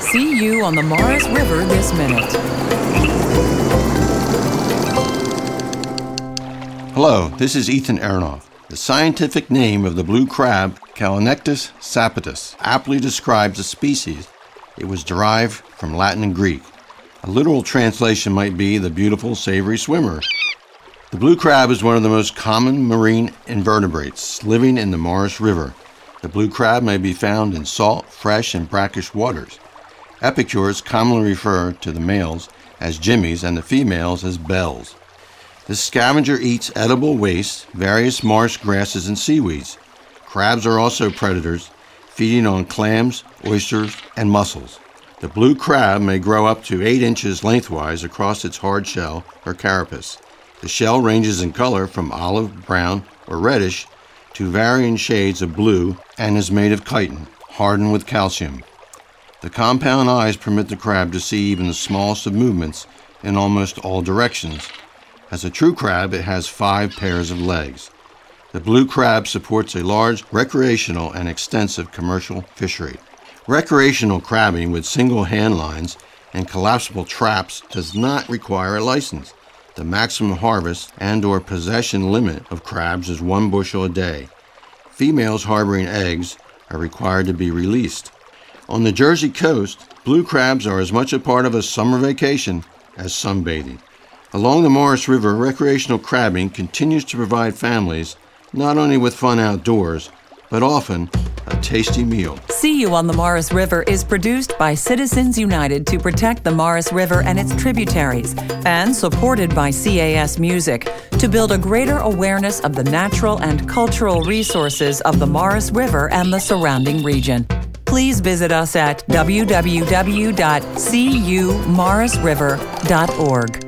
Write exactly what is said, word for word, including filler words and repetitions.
See you on the Morris River this minute. Hello, this is Ethan Aronoff. The scientific name of the blue crab, Callinictis sapitis, aptly describes the species. It was derived from Latin and Greek. A literal translation might be the beautiful, savory swimmer. The blue crab is one of the most common marine invertebrates living in the Morris River. The blue crab may be found in salt, fresh, and brackish waters. Epicures commonly refer to the males as jimmies and the females as belles. This scavenger eats edible waste, various marsh grasses, and seaweeds. Crabs are also predators, feeding on clams, oysters, and mussels. The blue crab may grow up to eight inches lengthwise across its hard shell or carapace. The shell ranges in color from olive, brown, or reddish to varying shades of blue and is made of chitin, hardened with calcium. The compound eyes permit the crab to see even the smallest of movements in almost all directions. As a true crab, it has five pairs of legs. The blue crab supports a large recreational and extensive commercial fishery. Recreational crabbing with single hand lines and collapsible traps does not require a license. The maximum harvest and or possession limit of crabs is one bushel a day. Females harboring eggs are required to be released. On the Jersey coast, blue crabs are as much a part of a summer vacation as sunbathing. Along the Morris River, recreational crabbing continues to provide families not only with fun outdoors, but often a tasty meal. See You on the Morris River is produced by Citizens United to protect the Morris River and its tributaries, and supported by C A S Music to build a greater awareness of the natural and cultural resources of the Morris River and the surrounding region. Please visit us at w w w dot c u morris river dot org.